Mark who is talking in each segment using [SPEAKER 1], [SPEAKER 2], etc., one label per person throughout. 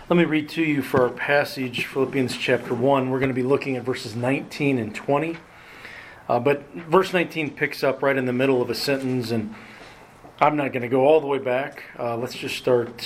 [SPEAKER 1] Let me read to you for our passage, Philippians chapter 1. We're going to be looking at verses 19 and 20. But verse 19 picks up right in the middle of a sentence, and I'm not going to go all the way back. Let's just start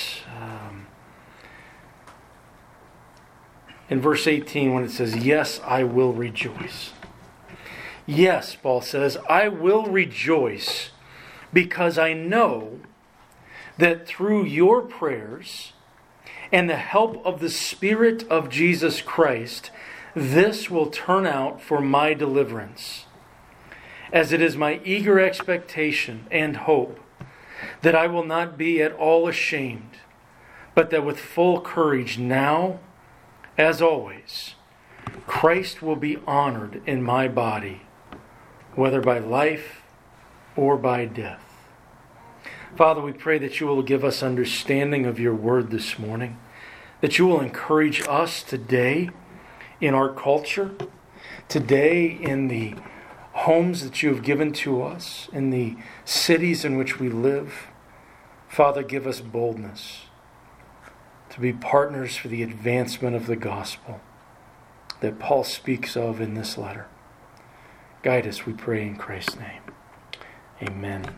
[SPEAKER 1] in verse 18 when it says, "Yes, I will rejoice." Yes, Paul says, I will rejoice because I know that through your prayers and the help of the Spirit of Jesus Christ, this will turn out for my deliverance, as it is my eager expectation and hope that I will not be at all ashamed, but that with full courage now, as always, Christ will be honored in my body, whether by life or by death. Father, we pray that you will give us understanding of your word this morning, that you will encourage us today in our culture, today in the homes that you have given to us, in the cities in which we live. Father, give us boldness to be partners for the advancement of the gospel that Paul speaks of in this letter. Guide us, we pray in Christ's name. Amen.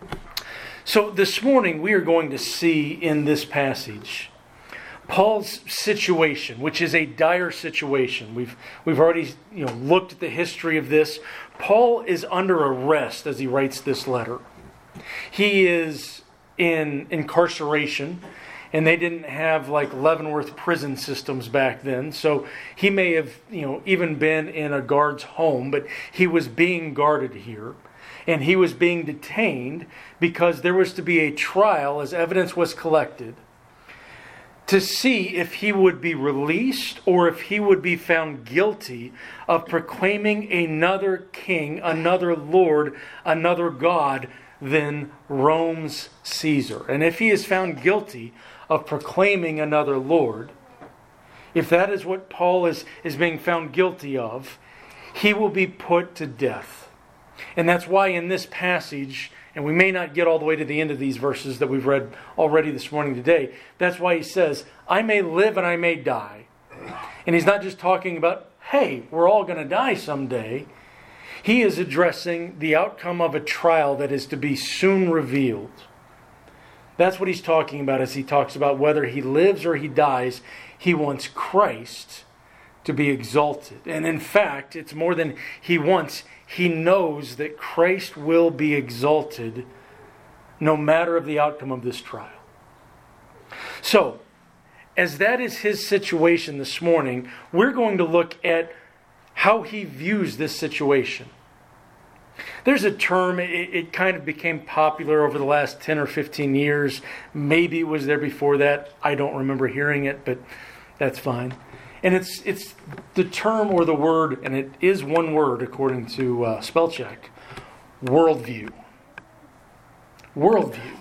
[SPEAKER 1] So this morning we are going to see in this passage Paul's situation, which is a dire situation. We've already looked at the history of this. Paul is under arrest as he writes this letter. He is in incarceration, and they didn't have like Leavenworth prison systems back then. So he may have even been in a guard's home, but he was being guarded here. And he was being detained because there was to be a trial as evidence was collected to see if he would be released or if he would be found guilty of proclaiming another king, another Lord, another God than Rome's Caesar. And if he is found guilty of proclaiming another Lord, if that is what Paul is being found guilty of, he will be put to death. And that's why in this passage, and we may not get all the way to the end of these verses that we've read already this morning today, that's why he says, I may live and I may die. And he's not just talking about, hey, we're all going to die someday. He is addressing the outcome of a trial that is to be soon revealed. That's what he's talking about as he talks about whether he lives or he dies. He wants Christ to be exalted. And in fact, it's more than he wants. He knows that Christ will be exalted no matter of the outcome of this trial. So, as that is his situation this morning, we're going to look at how he views this situation. There's a term, it kind of became popular over the last 10 or 15 years. Maybe it was there before that. I don't remember hearing it, but that's fine. And it's the term or the word, and it is one word according to spell check, worldview. Worldview.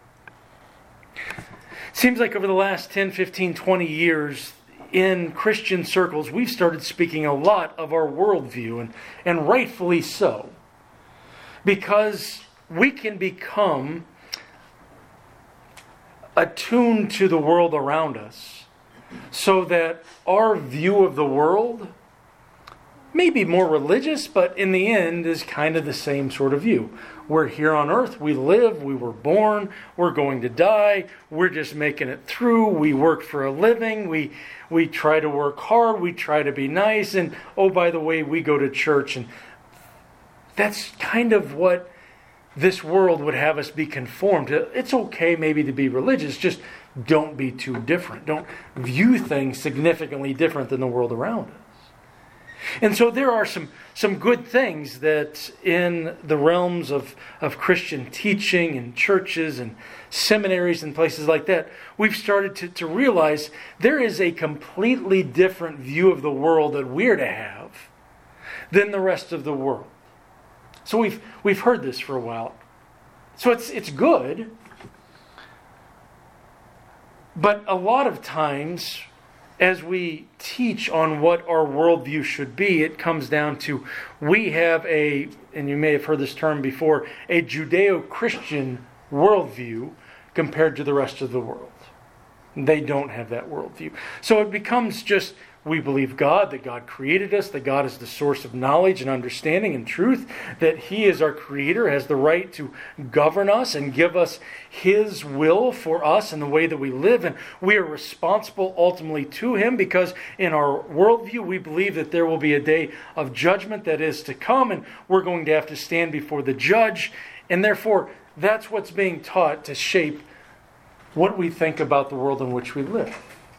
[SPEAKER 1] Seems like over the last 10, 15, 20 years in Christian circles, we've started speaking a lot of our worldview, and rightfully so. Because we can become attuned to the world around us so that our view of the world may be more religious, but in the end is kind of the same sort of view. We're here on earth, we live, we were born, we're going to die, we're just making it through, we work for a living, we try to work hard, we try to be nice, and oh, by the way, we go to church. And that's kind of what this world would have us be conformed to. It's okay maybe to be religious, just don't be too different. Don't view things significantly different than the world around us. And so there are some good things that in the realms of Christian teaching and churches and seminaries and places like that, we've started to realize there is a completely different view of the world that we're to have than the rest of the world. So we've heard this for a while. So it's good. But a lot of times, as we teach on what our worldview should be, it comes down to we have and you may have heard this term before, a Judeo-Christian worldview compared to the rest of the world. They don't have that worldview. So it becomes just, we believe God, that God created us, that God is the source of knowledge and understanding and truth, that He is our Creator, has the right to govern us and give us His will for us and the way that we live. And we are responsible ultimately to Him, because in our worldview we believe that there will be a day of judgment that is to come, and we're going to have to stand before the judge. And therefore, that's what's being taught to shape what we think about the world in which we live.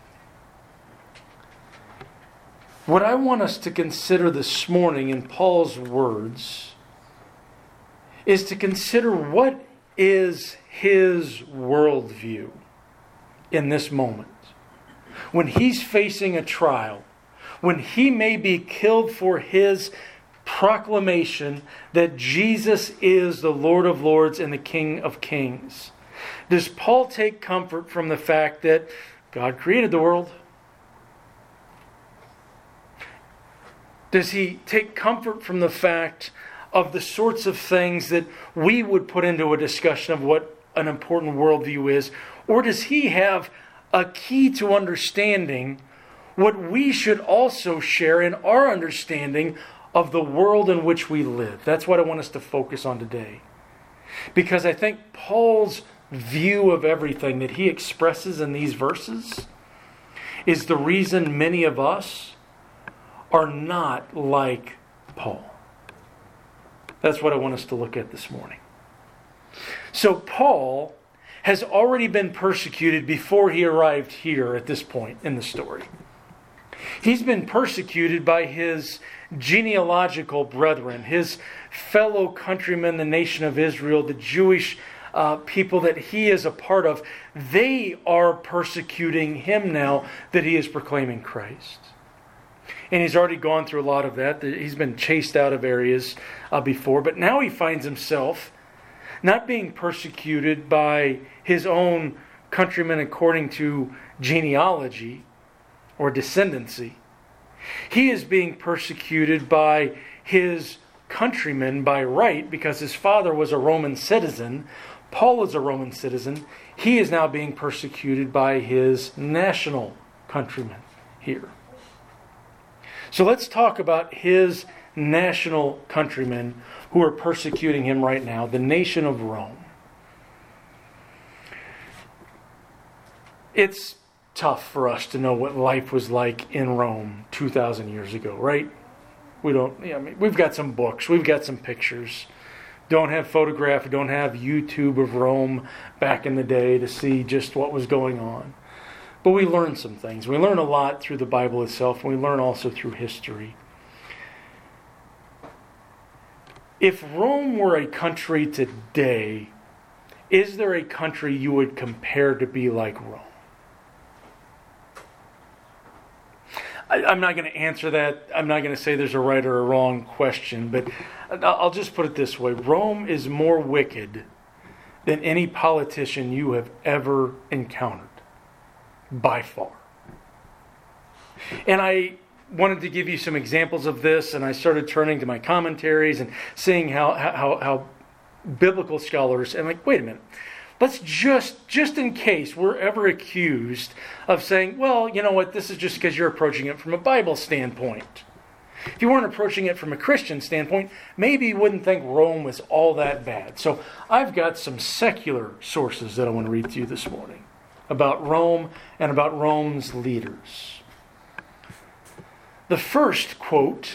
[SPEAKER 1] What I want us to consider this morning in Paul's words is to consider what is his worldview in this moment. When he's facing a trial, when he may be killed for his proclamation that Jesus is the Lord of Lords and the King of Kings, does Paul take comfort from the fact that God created the world? Does he take comfort from the fact of the sorts of things that we would put into a discussion of what an important worldview is? Or does he have a key to understanding what we should also share in our understanding of the world in which we live? That's what I want us to focus on today. Because I think Paul's view of everything that he expresses in these verses is the reason many of us are not like Paul. That's what I want us to look at this morning. So Paul has already been persecuted before he arrived here at this point in the story. He's been persecuted by his genealogical brethren, his fellow countrymen, the nation of Israel, the Jewish people that he is a part of. They are persecuting him now that he is proclaiming Christ. And he's already gone through a lot of that. He's been chased out of areas before. But now he finds himself not being persecuted by his own countrymen according to genealogy or descendancy. He is being persecuted by his countrymen by right, because his father was a Roman citizen. Paul is a Roman citizen. He is now being persecuted by his national countrymen here. So let's talk about his national countrymen who are persecuting him right now, the nation of Rome. It's tough for us to know what life was like in Rome 2,000 years ago, right? We've got some books, we've got some pictures. Don't have photograph, don't have YouTube of Rome back in the day to see just what was going on. But we learn some things. We learn a lot through the Bible itself, and we learn also through history. If Rome were a country today, is there a country you would compare to be like Rome? I'm not going to answer that. I'm not going to say there's a right or a wrong question, but I'll just put it this way. Rome is more wicked than any politician you have ever encountered. By far. And I wanted to give you some examples of this, and I started turning to my commentaries and seeing how biblical scholars, and like, wait a minute, let's just in case we're ever accused of saying, well, you know what, this is just because you're approaching it from a Bible standpoint. If you weren't approaching it from a Christian standpoint, maybe you wouldn't think Rome was all that bad. So I've got some secular sources that I want to read to you this morning about Rome and about Rome's leaders. The first quote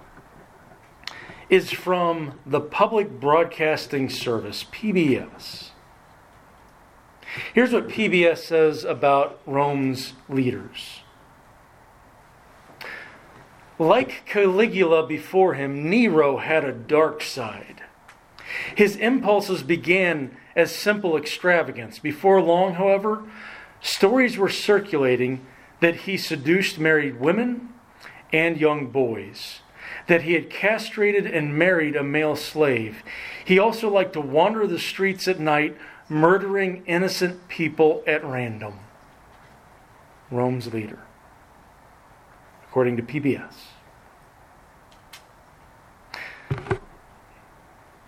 [SPEAKER 1] is from the Public Broadcasting Service, PBS. Here's what PBS says about Rome's leaders. Like Caligula before him, Nero had a dark side. His impulses began as simple extravagance. Before long, however, stories were circulating that he seduced married women and young boys, that he had castrated and married a male slave. He also liked to wander the streets at night, murdering innocent people at random. Rome's leader, according to PBS.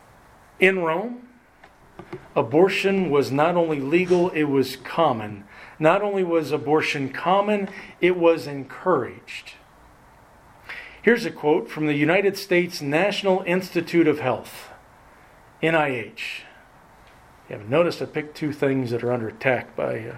[SPEAKER 1] In Rome, abortion was not only legal, it was common. Not only was abortion common, it was encouraged. Here's a quote from the United States National Institute of Health, NIH. You haven't noticed, I picked two things that are under attack by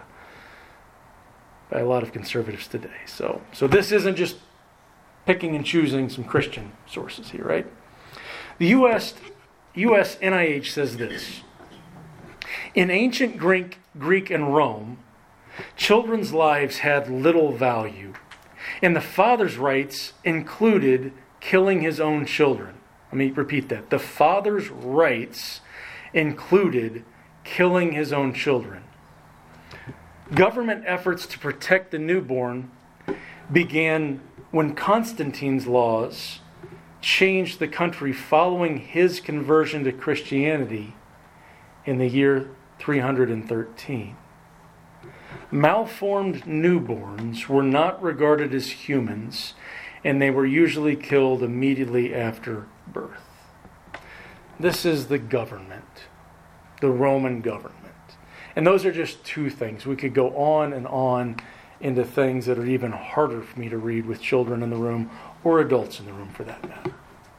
[SPEAKER 1] a lot of conservatives today. So this isn't just picking and choosing some Christian sources here, right? The U.S. NIH says this. In ancient Greek and Rome, children's lives had little value, and the father's rights included killing his own children. Let me repeat that. The father's rights included killing his own children. Government efforts to protect the newborn began when Constantine's laws changed the country following his conversion to Christianity in the year 313. Malformed newborns were not regarded as humans, and they were usually killed immediately after birth. This is the government, the Roman government. And those are just two things. We could go on and on into things that are even harder for me to read with children in the room or adults in the room for that matter.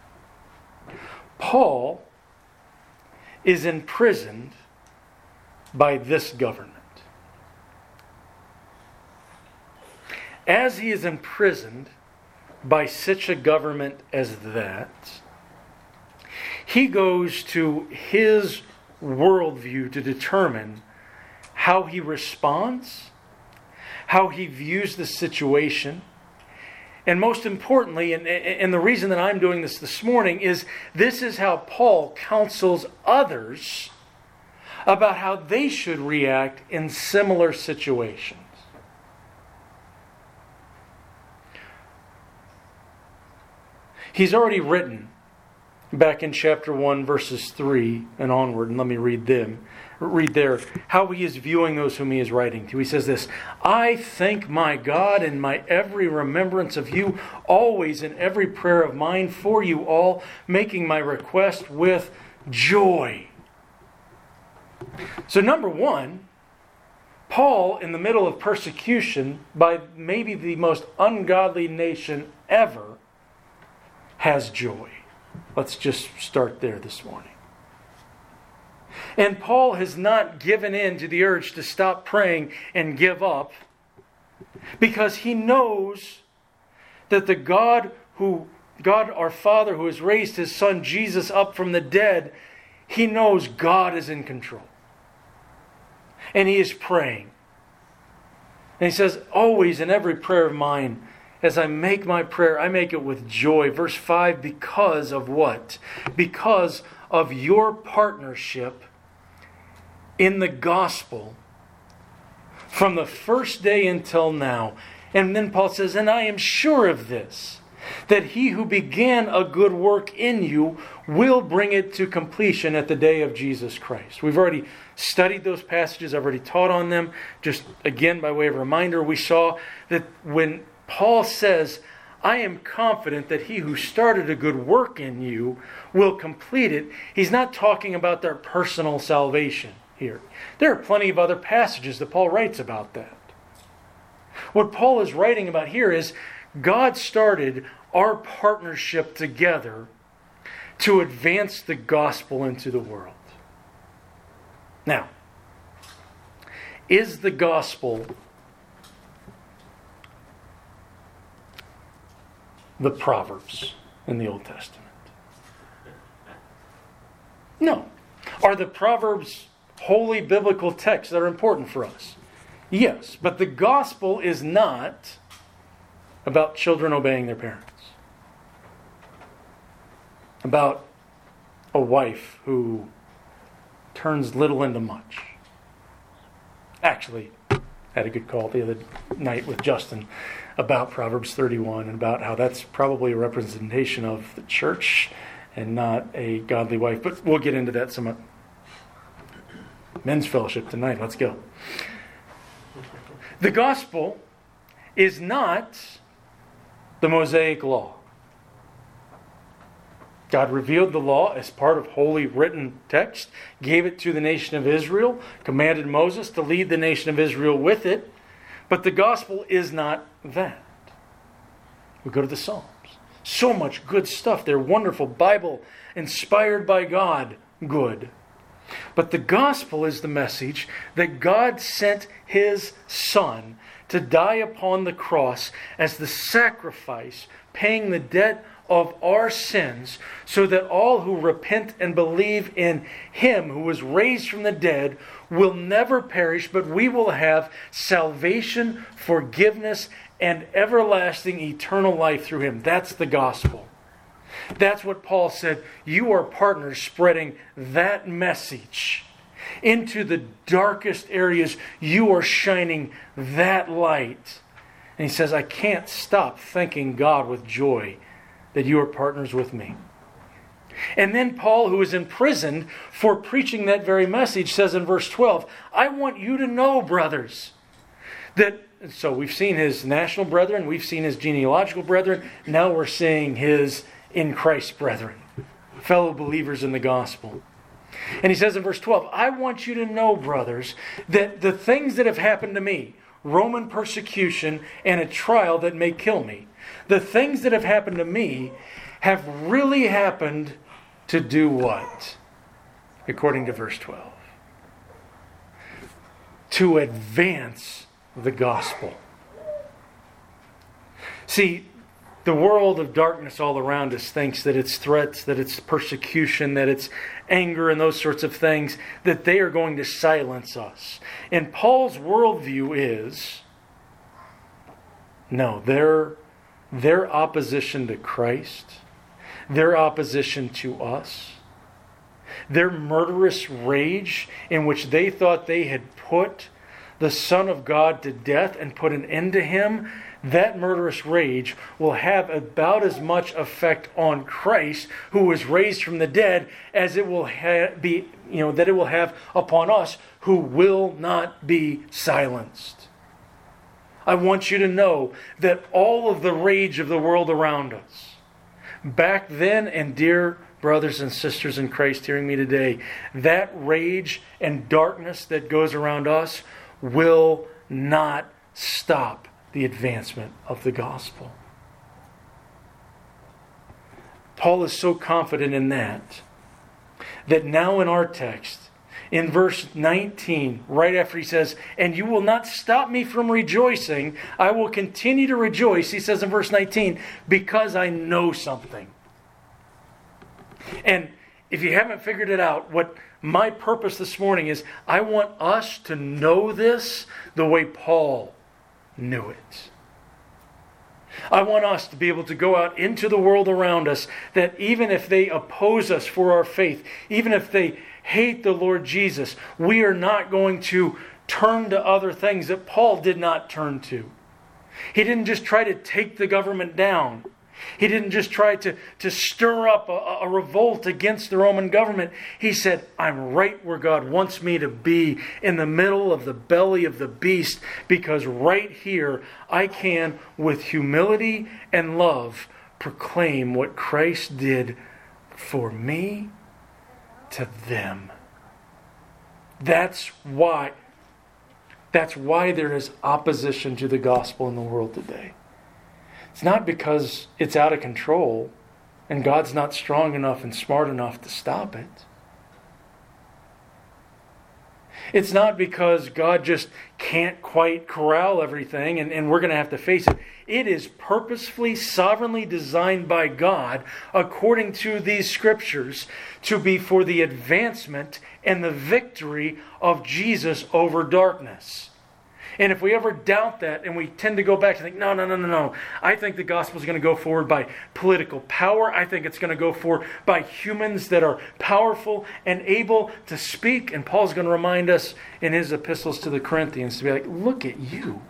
[SPEAKER 1] Paul is imprisoned by this government. As he is imprisoned by such a government as that, he goes to his worldview to determine how he responds, how he views the situation, and most importantly, and the reason that I'm doing this morning is this is how Paul counsels others about how they should react in similar situations. He's already written back in chapter 1, verses 3 and onward, and let me read there, how he is viewing those whom he is writing to. He says this, I thank my God in my every remembrance of you, always in every prayer of mine for you all, making my request with joy. So number one, Paul, in the middle of persecution by maybe the most ungodly nation ever, has joy. Let's just start there this morning. And Paul has not given in to the urge to stop praying and give up because he knows that the God our Father who has raised his Son Jesus up from the dead, he knows God is in control. And he is praying. And he says, always in every prayer of mine, as I make my prayer, I make it with joy. Verse 5, because of what? Because of your partnership in the gospel from the first day until now. And then Paul says, and I am sure of this, that he who began a good work in you will bring it to completion at the day of Jesus Christ. We've already studied those passages. I've already taught on them. Just again, by way of reminder, we saw that when Paul says, I am confident that he who started a good work in you will complete it. He's not talking about their personal salvation here. There are plenty of other passages that Paul writes about that. What Paul is writing about here is God started our partnership together to advance the gospel into the world. Now, is the gospel the Proverbs in the Old Testament? No. Are the Proverbs holy biblical texts that are important for us? Yes. But the gospel is not about children obeying their parents. About a wife who turns little into much. Actually, I had a good call the other night with Justin about Proverbs 31 and about how that's probably a representation of the church and not a godly wife. But we'll get into that some men's fellowship tonight. Let's go. The gospel is not the Mosaic law. God revealed the law as part of holy written text, gave it to the nation of Israel, commanded Moses to lead the nation of Israel with it. But the gospel is not that. We go to the Psalms. So much good stuff. They're wonderful. Bible, inspired by God, good. But the gospel is the message that God sent His Son to die upon the cross as the sacrifice, paying the debt of our sins, so that all who repent and believe in Him who was raised from the dead will never perish, but we will have salvation, forgiveness, and everlasting eternal life through Him. That's the gospel. That's what Paul said. You are partners spreading that message into the darkest areas. You are shining that light. And he says, I can't stop thanking God with joy that you are partners with me. And then Paul, who is imprisoned for preaching that very message, says in verse 12, I want you to know, brothers, that... So we've seen his national brethren, we've seen his genealogical brethren, now we're seeing his in Christ brethren, fellow believers in the gospel. And he says in verse 12, I want you to know, brothers, that the things that have happened to me, Roman persecution and a trial that may kill me, the things that have happened to me have really happened to do what? According to verse 12. To advance the gospel. See, the world of darkness all around us thinks that it's threats, that it's persecution, that it's anger and those sorts of things, that they are going to silence us. And Paul's worldview is, no, their opposition to Christ, their opposition to us, their murderous rage in which they thought they had put the Son of God to death and put an end to Him, that murderous rage will have about as much effect on Christ, who was raised from the dead, as it will that it will have upon us, who will not be silenced. I want you to know that all of the rage of the world around us, back then, and dear brothers and sisters in Christ hearing me today, that rage and darkness that goes around us will not stop the advancement of the gospel. Paul is so confident in that now in our text, in verse 19, right after he says, and you will not stop me from rejoicing, I will continue to rejoice, he says in verse 19, because I know something. And if you haven't figured it out, what my purpose this morning is, I want us to know this the way Paul knew it. I want us to be able to go out into the world around us, that even if they oppose us for our faith, even if they hate the Lord Jesus, we are not going to turn to other things that Paul did not turn to. He didn't just try to take the government down. He didn't just try to stir up a revolt against the Roman government. He said, I'm right where God wants me to be, in the middle of the belly of the beast, because right here I can, with humility and love, proclaim what Christ did for me to them. That's why there is opposition to the gospel in the world today. It's not because it's out of control and God's not strong enough and smart enough to stop it. It's not because God just can't quite corral everything and we're going to have to face it. It is purposefully, sovereignly designed by God, according to these scriptures, to be for the advancement and the victory of Jesus over darkness. And if we ever doubt that, and we tend to go back to think, no. I think the gospel is going to go forward by political power. I think it's going to go forward by humans that are powerful and able to speak. And Paul's going to remind us in his epistles to the Corinthians to be like, look at you.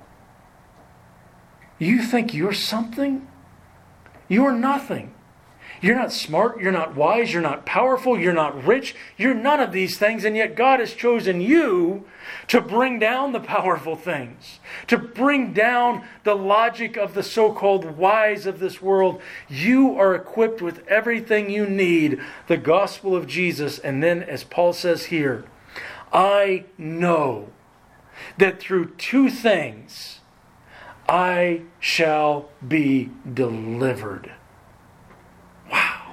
[SPEAKER 1] You think you're something? You're nothing. You're not smart, you're not wise, you're not powerful, you're not rich, you're none of these things, and yet God has chosen you to bring down the powerful things, to bring down the logic of the so-called wise of this world. You are equipped with everything you need, the gospel of Jesus. And then, as Paul says here, I know that through two things I shall be delivered. Wow.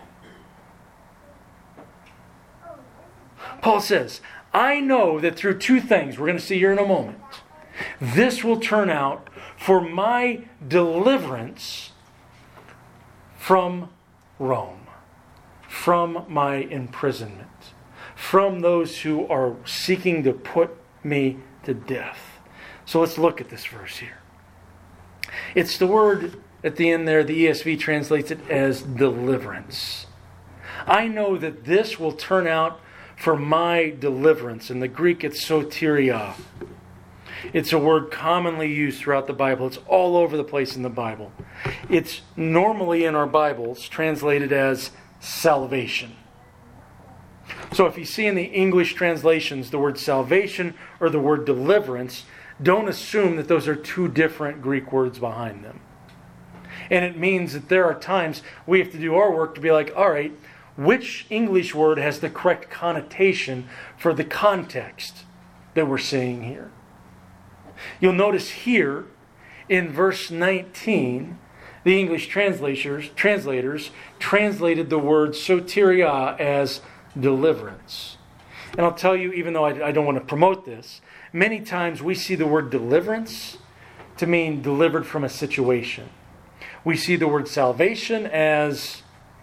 [SPEAKER 1] Paul says, I know that through two things, we're going to see here in a moment, this will turn out for my deliverance from Rome, from my imprisonment, from those who are seeking to put me to death. So let's look at this verse here. It's the word at the end there, the ESV translates it as deliverance. I know that this will turn out for my deliverance. In the Greek, it's soteria. It's a word commonly used throughout the Bible. It's all over the place in the Bible. It's normally in our Bibles translated as salvation. So if you see in the English translations the word salvation or the word deliverance, don't assume that those are two different Greek words behind them. And it means that there are times we have to do our work to be like, all right, which English word has the correct connotation for the context that we're seeing here? You'll notice here in verse 19, the English translators translated the word soteria as deliverance. And I'll tell you, even though I don't want to promote this, many times we see the word deliverance to mean delivered from a situation. We see the word salvation as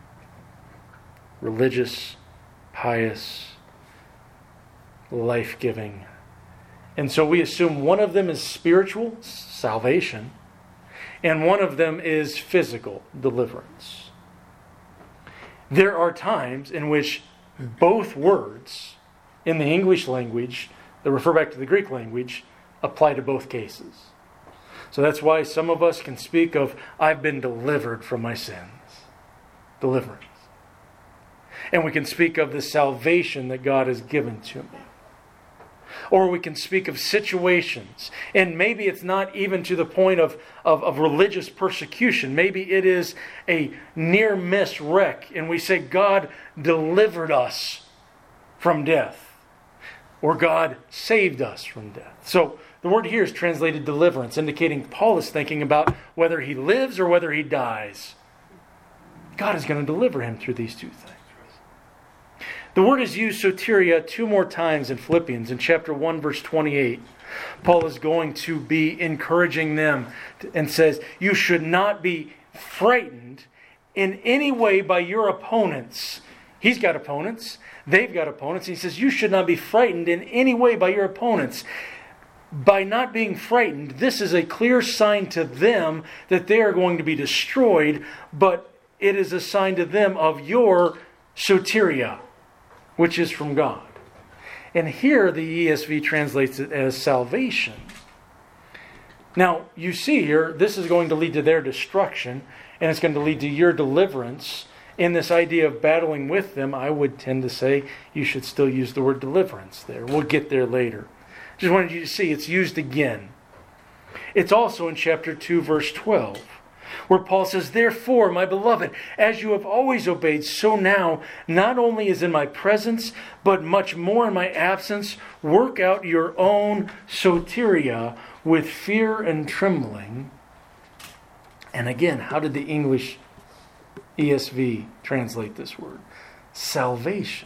[SPEAKER 1] religious, pious, life-giving. And so we assume one of them is spiritual, salvation, and one of them is physical, deliverance. There are times in which both words in the English language that refer back to the Greek language apply to both cases. So that's why some of us can speak of, I've been delivered from my sins. Deliverance. And we can speak of the salvation that God has given to me. Or we can speak of situations. And maybe it's not even to the point of religious persecution. Maybe it is a near-miss wreck. And we say, God delivered us from death. Or God saved us from death. So the word here is translated deliverance, indicating Paul is thinking about whether he lives or whether he dies. God is going to deliver him through these two things. The word is used, soteria, 2 more times in Philippians. In chapter 1, verse 28, Paul is going to be encouraging them and says, you should not be frightened in any way by your opponents. He's got opponents. They've got opponents. He says, you should not be frightened in any way by your opponents. By not being frightened, this is a clear sign to them that they are going to be destroyed, but it is a sign to them of your soteria, which is from God. And here the ESV translates it as salvation. Now, you see here, this is going to lead to their destruction, and it's going to lead to your deliverance. In this idea of battling with them, I would tend to say you should still use the word deliverance there. We'll get there later. Just wanted you to see it's used again. It's also in chapter 2, verse 12, where Paul says, therefore, my beloved, as you have always obeyed, so now, not only as in my presence, but much more in my absence, work out your own soteria with fear and trembling. And again, how did the English ESV translate this word? Salvation.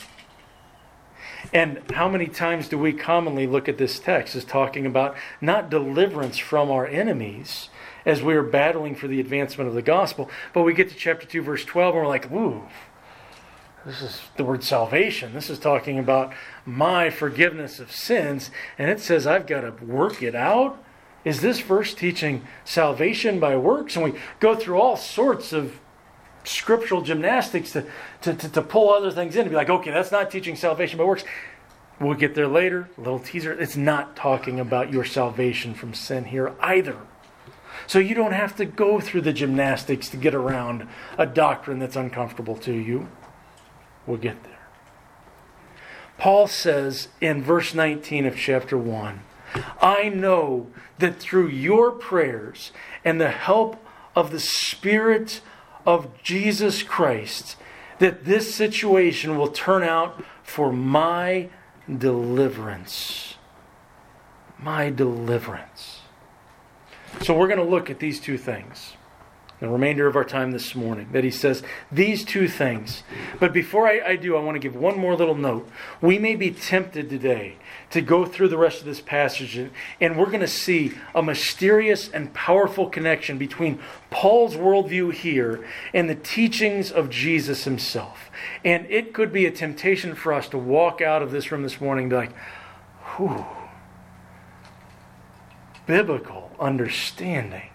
[SPEAKER 1] And how many times do we commonly look at this text as talking about not deliverance from our enemies as we are battling for the advancement of the gospel, but we get to chapter 2, verse 12, and we're like, ooh, this is the word salvation. This is talking about my forgiveness of sins, and it says I've got to work it out. Is this verse teaching salvation by works? And we go through all sorts of scriptural gymnastics to pull other things in, to be like, okay, that's not teaching salvation by works. We'll get there later. A little teaser. It's not talking about your salvation from sin here either. So you don't have to go through the gymnastics to get around a doctrine that's uncomfortable to you. We'll get there. Paul says in verse 19 of chapter 1, I know that through your prayers and the help of the Spirit of Jesus Christ, that this situation will turn out for my deliverance. My deliverance. So we're going to look at these two things, the remainder of our time this morning, that he says these two things. But before I do, I want to give one more little note. We may be tempted today to go through the rest of this passage, and we're going to see a mysterious and powerful connection between Paul's worldview here and the teachings of Jesus himself. And it could be a temptation for us to walk out of this room this morning and be like, whew, biblical understanding.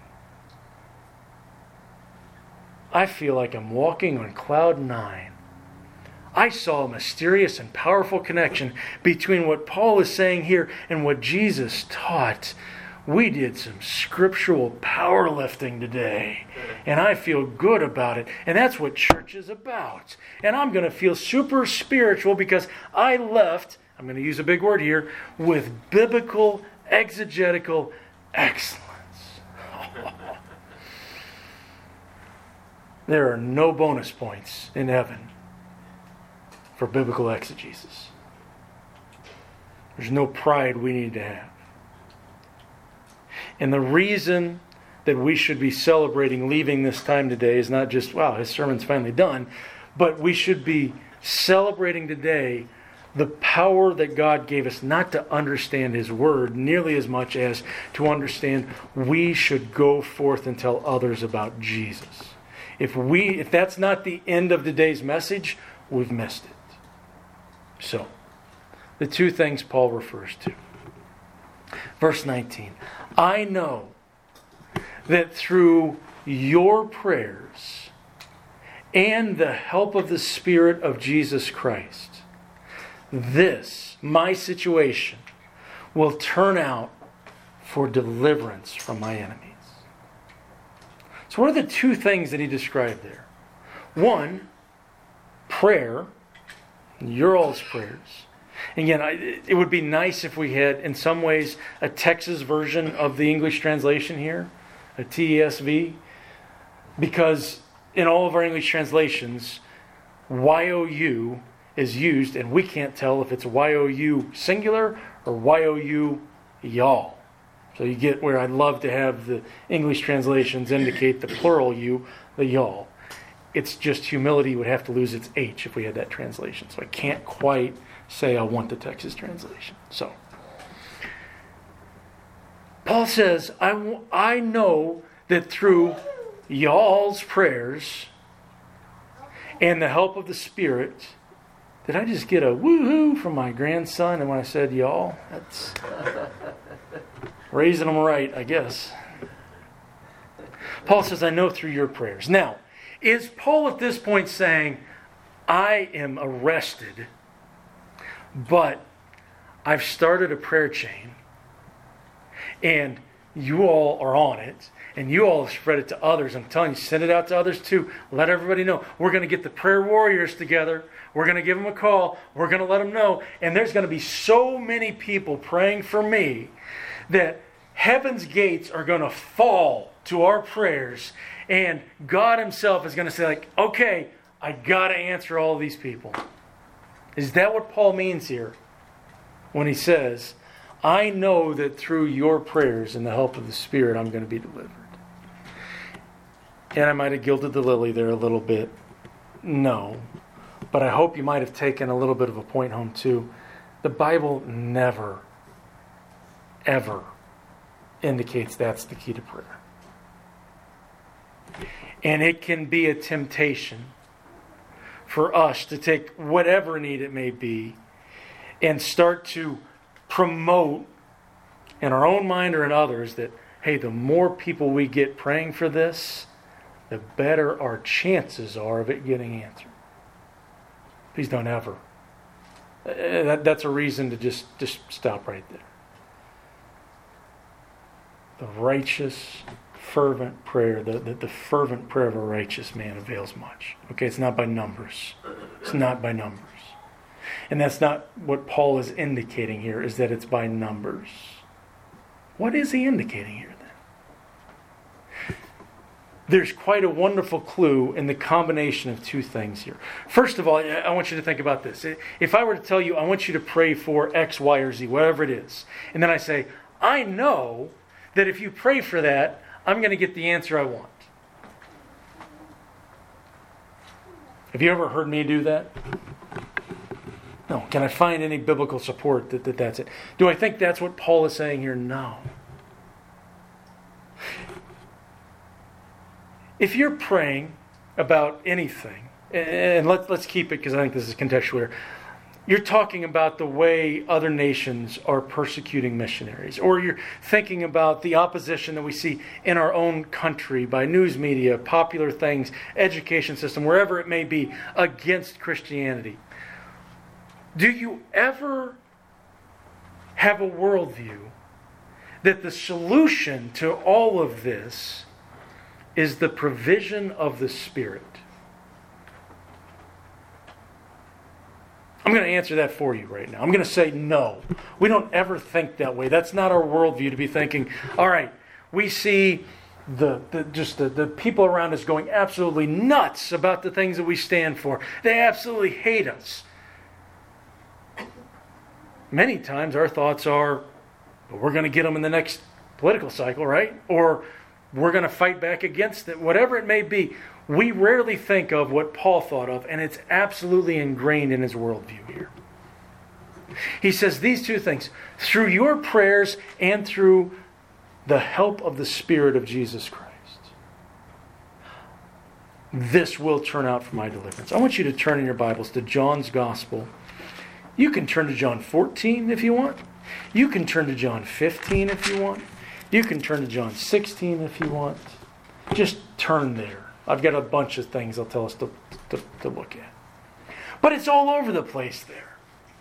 [SPEAKER 1] I feel like I'm walking on cloud 9. I saw a mysterious and powerful connection between what Paul is saying here and what Jesus taught. We did some scriptural powerlifting today, and I feel good about it. And that's what church is about. And I'm going to feel super spiritual because I left, I'm going to use a big word here, with biblical exegetical excellence. There are no bonus points in heaven for biblical exegesis. There's no pride we need to have. And the reason that we should be celebrating leaving this time today is not just, wow, his sermon's finally done, but we should be celebrating today the power that God gave us not to understand His Word nearly as much as to understand we should go forth and tell others about Jesus. If that's not the end of today's message, we've missed it. So, the two things Paul refers to. Verse 19. I know that through your prayers and the help of the Spirit of Jesus Christ, this, my situation, will turn out for deliverance from my enemies. So what are the two things that he described there? One, prayer, your all's prayers. Again, it would be nice if we had, in some ways, a Texas version of the English translation here, a TESV, because in all of our English translations, YOU is used, and we can't tell if it's YOU singular or YOU y'all. So you get where I'd love to have the English translations indicate the plural you, the y'all. It's just humility would have to lose its H if we had that translation. So I can't quite say I want the Texas translation. So Paul says, I know that through y'all's prayers and the help of the Spirit, did I just get a woohoo from my grandson? And when I said y'all, that's raising them right, I guess. Paul says, I know through your prayers. Now, is Paul at this point saying, I am arrested, but I've started a prayer chain, and you all are on it, and you all have spread it to others. I'm telling you, send it out to others too. Let everybody know. We're going to get the prayer warriors together. We're going to give them a call. We're going to let them know. And there's going to be so many people praying for me that heaven's gates are going to fall to our prayers, and God Himself is going to say, like, okay, I got to answer all these people. Is that what Paul means here when he says, I know that through your prayers and the help of the Spirit, I'm going to be delivered? And I might have gilded the lily there a little bit. No. But I hope you might have taken a little bit of a point home too. The Bible never, ever indicates that's the key to prayer. And it can be a temptation for us to take whatever need it may be and start to promote in our own mind or in others that, hey, the more people we get praying for this, the better our chances are of it getting answered. Please don't ever. That's a reason to just stop right there. The righteous, fervent prayer, the fervent prayer of a righteous man avails much. Okay, it's not by numbers. It's not by numbers. And that's not what Paul is indicating here, is that it's by numbers. What is he indicating here then? There's quite a wonderful clue in the combination of two things here. First of all, I want you to think about this. If I were to tell you, I want you to pray for X, Y, or Z, whatever it is, and then I say, I know that if you pray for that, I'm going to get the answer I want. Have you ever heard me do that? No. Can I find any biblical support that that's it? Do I think that's what Paul is saying here? No. If you're praying about anything, and let's keep it because I think this is contextual here. You're talking about the way other nations are persecuting missionaries, or you're thinking about the opposition that we see in our own country by news media, popular things, education system, wherever it may be, against Christianity. Do you ever have a worldview that the solution to all of this is the provision of the Spirit? I'm going to answer that for you right now. I'm going to say no. We don't ever think that way. That's not our worldview to be thinking, all right, we see the people around us going absolutely nuts about the things that we stand for. They absolutely hate us. Many times our thoughts are, well, we're going to get them in the next political cycle, right? Or we're going to fight back against it. Whatever it may be, we rarely think of what Paul thought of, and it's absolutely ingrained in his worldview here. He says these two things, through your prayers and through the help of the Spirit of Jesus Christ, this will turn out for my deliverance. I want you to turn in your Bibles to John's Gospel. You can turn to John 14 if you want. You can turn to John 15 if you want. You can turn to John 16 if you want. Just turn there. I've got a bunch of things I'll tell us to look at. But it's all over the place there.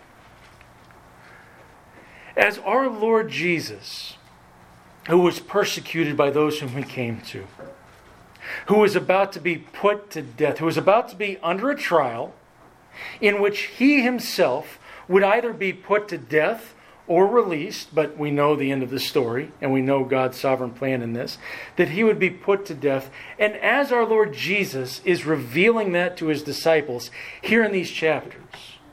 [SPEAKER 1] As our Lord Jesus, who was persecuted by those whom he came to, who was about to be put to death, who was about to be under a trial in which he himself would either be put to death or released, but we know the end of the story, and we know God's sovereign plan in this, that he would be put to death. And as our Lord Jesus is revealing that to his disciples here in these chapters,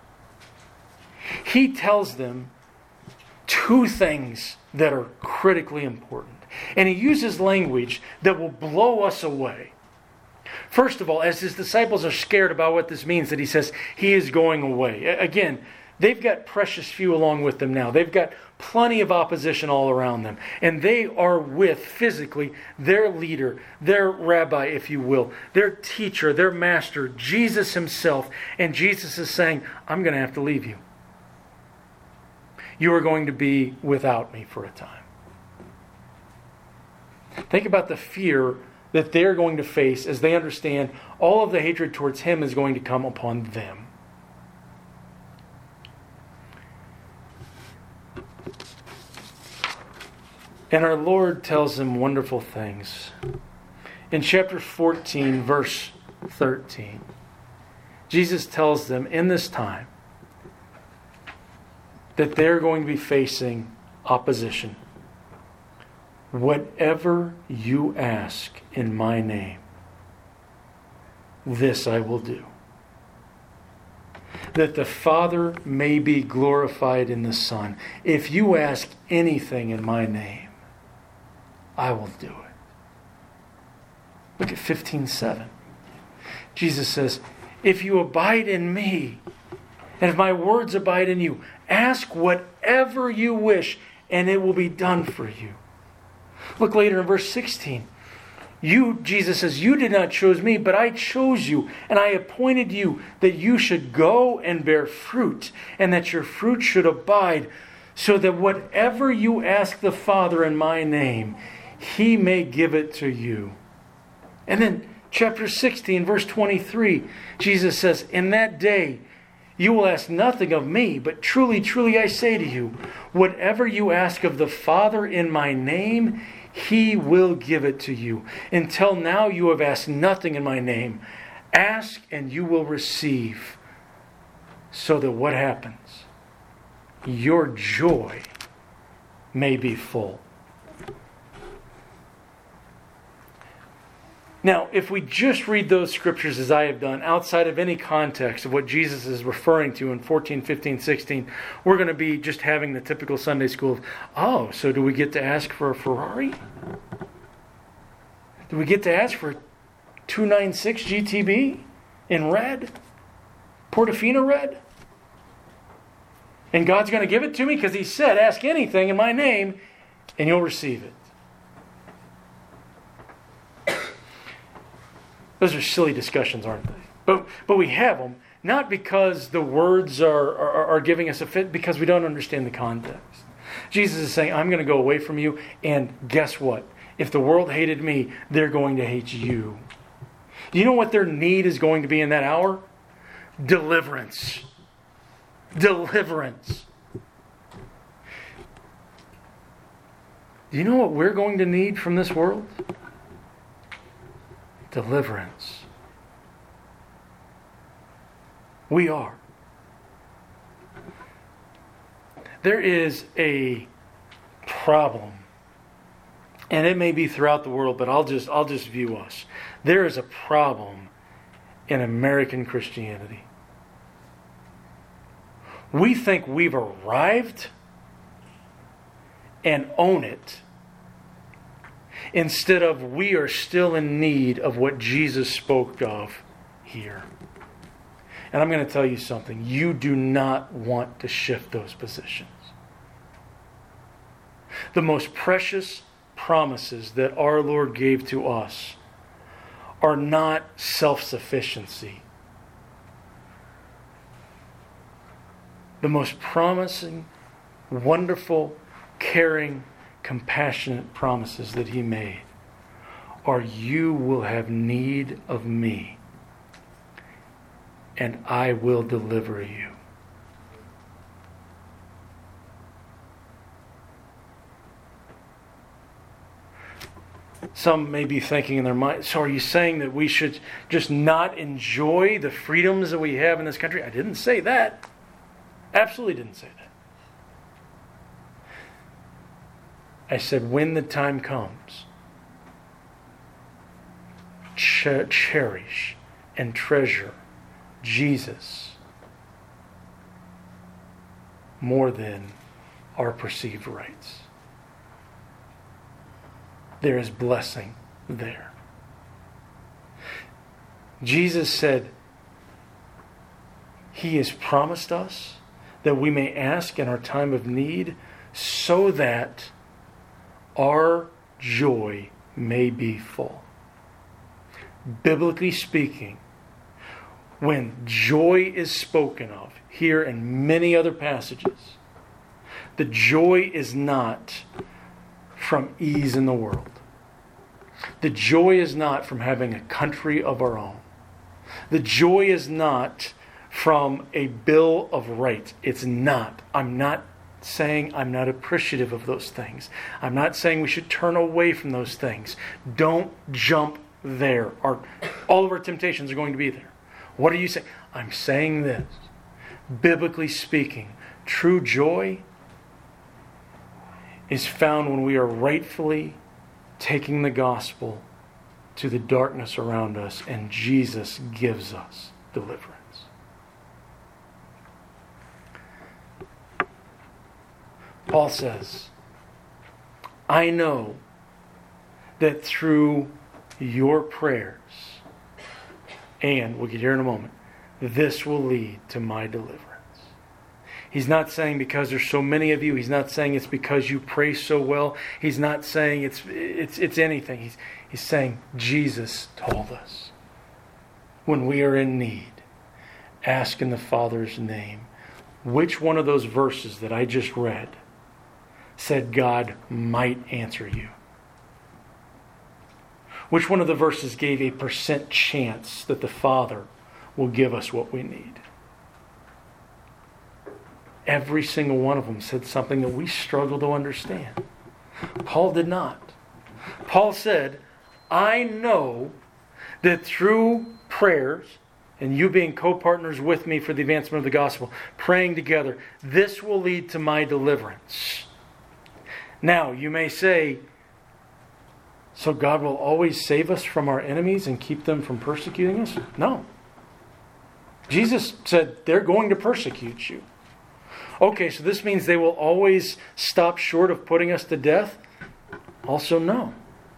[SPEAKER 1] he tells them two things that are critically important. And he uses language that will blow us away. First of all, as his disciples are scared about what this means, that he says he is going away. Again, they've got precious few along with them now. They've got plenty of opposition all around them. And they are with, physically, their leader, their rabbi, if you will, their teacher, their master, Jesus himself. And Jesus is saying, I'm going to have to leave you. You are going to be without me for a time. Think about the fear that they're going to face as they understand all of the hatred towards him is going to come upon them. And our Lord tells them wonderful things. In chapter 14, verse 13, Jesus tells them in this time that they're going to be facing opposition. Whatever you ask in my name, this I will do. That the Father may be glorified in the Son. If you ask anything in my name, I will do it. Look at 15:7. Jesus says, if you abide in me, and if my words abide in you, ask whatever you wish, and it will be done for you. Look later in verse 16. Jesus says, you did not choose me, but I chose you, and I appointed you that you should go and bear fruit, and that your fruit should abide, so that whatever you ask the Father in my name, he may give it to you. And then chapter 16, verse 23, Jesus says, in that day you will ask nothing of me, but truly, truly I say to you, whatever you ask of the Father in my name, He will give it to you. Until now you have asked nothing in my name. Ask and you will receive. So that what happens? Your joy may be full. Now, if we just read those scriptures as I have done, outside of any context of what Jesus is referring to in 14, 15, 16, we're going to be just having the typical Sunday school of, so do we get to ask for a Ferrari? Do we get to ask for a 296 GTB in red? Portofino red? And God's going to give it to me because He said, ask anything in my name and you'll receive it. Those are silly discussions, aren't they? But we have them, not because the words are giving us a fit, because we don't understand the context. Jesus is saying, I'm going to go away from you, and guess what? If the world hated me, they're going to hate you. Do you know what their need is going to be in that hour? Deliverance. Deliverance. Do you know what we're going to need from this world? Deliverance. We are. There is a problem, and it may be throughout the world, but I'll just view us. There is a problem in American Christianity. We think we've arrived and own it, instead of we are still in need of what Jesus spoke of here. And I'm going to tell you something. You do not want to shift those positions. The most precious promises that our Lord gave to us are not self-sufficiency. The most promising, wonderful, caring, compassionate promises that He made are, you will have need of me and I will deliver you. Some may be thinking in their mind, so are you saying that we should just not enjoy the freedoms that we have in this country? I didn't say that. Absolutely didn't say that. I said, when the time comes, cherish and treasure Jesus more than our perceived rights. There is blessing there. Jesus said, He has promised us that we may ask in our time of need, so that our joy may be full. Biblically speaking, when joy is spoken of here and many other passages, the joy is not from ease in the world. The joy is not from having a country of our own. The joy is not from a bill of rights. It's not. I'm not saying I'm not appreciative of those things. I'm not saying we should turn away from those things. Don't jump there. All of our temptations are going to be there. What are you saying? I'm saying this. Biblically speaking, true joy is found when we are rightfully taking the gospel to the darkness around us, and Jesus gives us deliverance. Paul says, I know that through your prayers, and we'll get here in a moment, this will lead to my deliverance. He's not saying because there's so many of you. He's not saying it's because you pray so well. He's not saying it's anything. He's saying Jesus told us, when we are in need, ask in the Father's name. Which one of those verses that I just read said God might answer you? Which one of the verses gave a % chance that the Father will give us what we need? Every single one of them said something that we struggle to understand. Paul did not. Paul said, I know that through prayers, and you being co-partners with me for the advancement of the gospel, praying together, this will lead to my deliverance. Now, you may say, so God will always save us from our enemies and keep them from persecuting us? No. Jesus said they're going to persecute you. Okay, so this means they will always stop short of putting us to death? Also, no.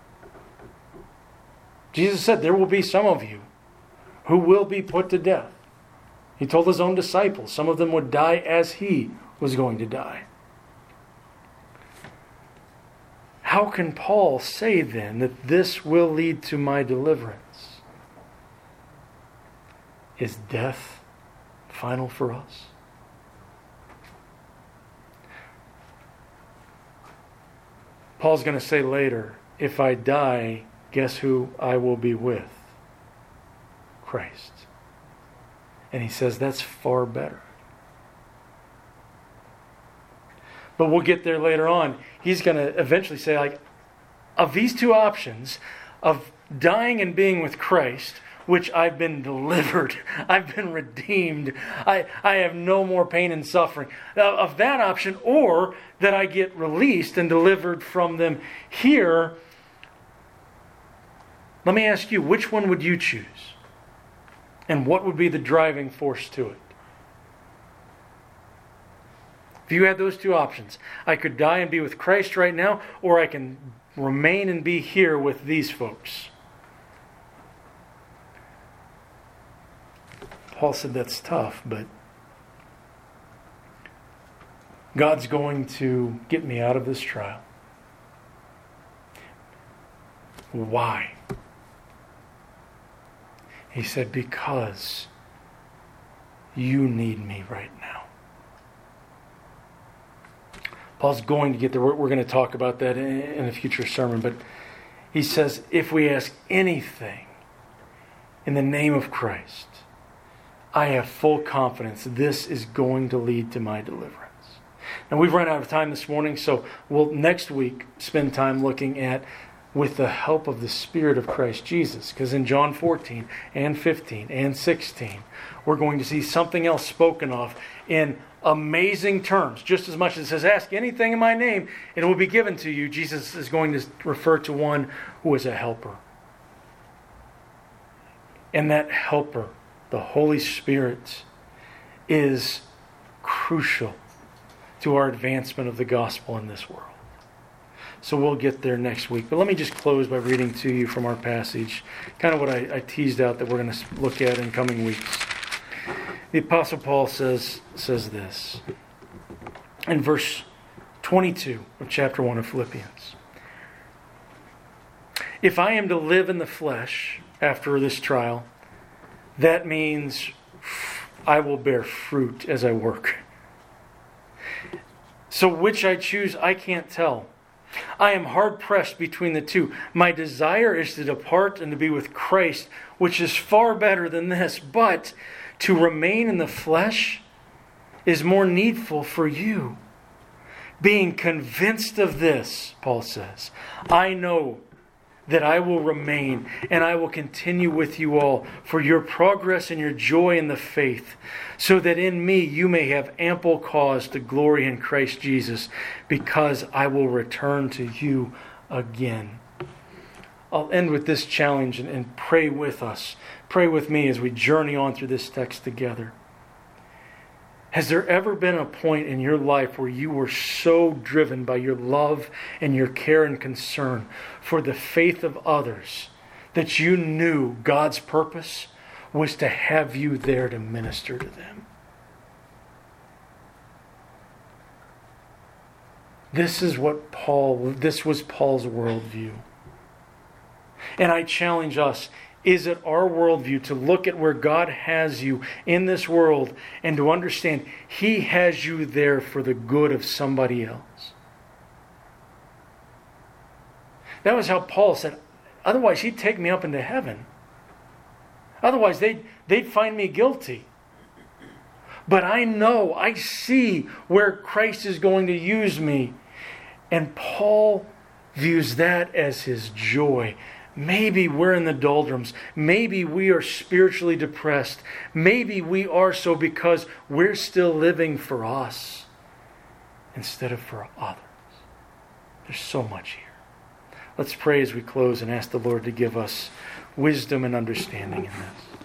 [SPEAKER 1] Jesus said there will be some of you who will be put to death. He told his own disciples some of them would die as he was going to die. How can Paul say then that this will lead to my deliverance? Is death final for us? Paul's going to say later, if I die, guess who I will be with? Christ. And he says that's far better. But we'll get there later on. He's going to eventually say, like, of these two options, of dying and being with Christ, which I've been delivered, I've been redeemed, I have no more pain and suffering, of that option, or that I get released and delivered from them here, let me ask you, which one would you choose? And what would be the driving force to it? If you had those two options, I could die and be with Christ right now, or I can remain and be here with these folks. Paul said that's tough, but God's going to get me out of this trial. Why? He said, because you need me right now. Paul's going to get there. We're going to talk about that in a future sermon. But he says, if we ask anything in the name of Christ, I have full confidence this is going to lead to my deliverance. Now, we've run out of time this morning, so we'll next week spend time looking at with the help of the Spirit of Christ Jesus. Because in John 14 and 15 and 16, we're going to see something else spoken of in amazing terms. Just as much as it says, ask anything in my name, and it will be given to you. Jesus is going to refer to one who is a helper. And that helper, the Holy Spirit, is crucial to our advancement of the gospel in this world. So we'll get there next week. But let me just close by reading to you from our passage, kind of what I teased out that we're going to look at in coming weeks. The Apostle Paul says this in verse 22 of chapter 1 of Philippians. If I am to live in the flesh after this trial, that means I will bear fruit as I work. So which I choose, I can't tell. I am hard-pressed between the two. My desire is to depart and to be with Christ, which is far better than this. But to remain in the flesh is more needful for you. Being convinced of this, Paul says, I know that I will remain and I will continue with you all for your progress and your joy in the faith, so that in me you may have ample cause to glory in Christ Jesus, because I will return to you again. I'll end with this challenge and pray with us. Pray with me as we journey on through this text together. Has there ever been a point in your life where you were so driven by your love and your care and concern for the faith of others that you knew God's purpose was to have you there to minister to them? This was Paul's worldview. And I challenge us, is it our worldview to look at where God has you in this world and to understand He has you there for the good of somebody else? That was how Paul said, otherwise He'd take me up into heaven. Otherwise they'd find me guilty. But I know, I see where Christ is going to use me. And Paul views that as his joy. Maybe we're in the doldrums. Maybe we are spiritually depressed. Maybe we are so because we're still living for us instead of for others. There's so much here. Let's pray as we close and ask the Lord to give us wisdom and understanding in this.